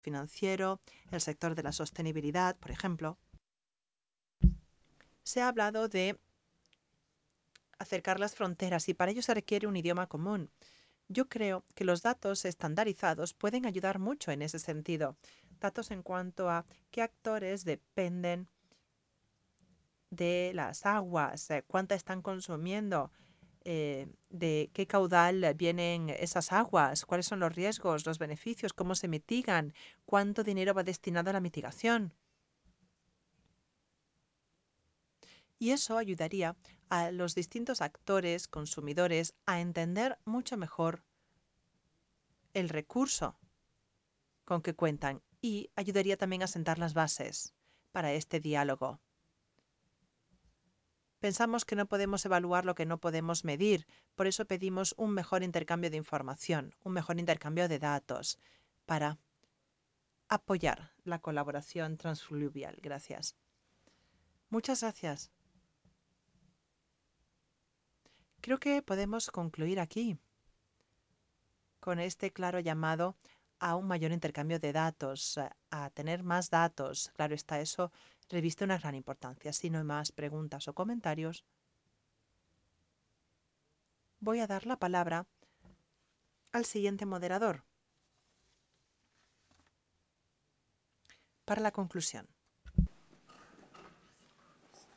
financiero, el sector de la sostenibilidad, por ejemplo. Se ha hablado de acercar las fronteras y para ello se requiere un idioma común. Yo creo que los datos estandarizados pueden ayudar mucho en ese sentido. Datos en cuanto a qué actores dependen de las aguas, cuánta están consumiendo, de qué caudal vienen esas aguas, cuáles son los riesgos, los beneficios, cómo se mitigan, cuánto dinero va destinado a la mitigación. Y eso ayudaría a los distintos actores, consumidores, a entender mucho mejor el recurso con que cuentan y ayudaría también a sentar las bases para este diálogo. Pensamos que no podemos evaluar lo que no podemos medir, por eso pedimos un mejor intercambio de información, un mejor intercambio de datos para apoyar la colaboración transfluvial. Gracias. Muchas gracias. Creo que podemos concluir aquí con este claro llamado a un mayor intercambio de datos, a tener más datos. Claro está, eso reviste una gran importancia. Si no hay más preguntas o comentarios, voy a dar la palabra al siguiente moderador para la conclusión.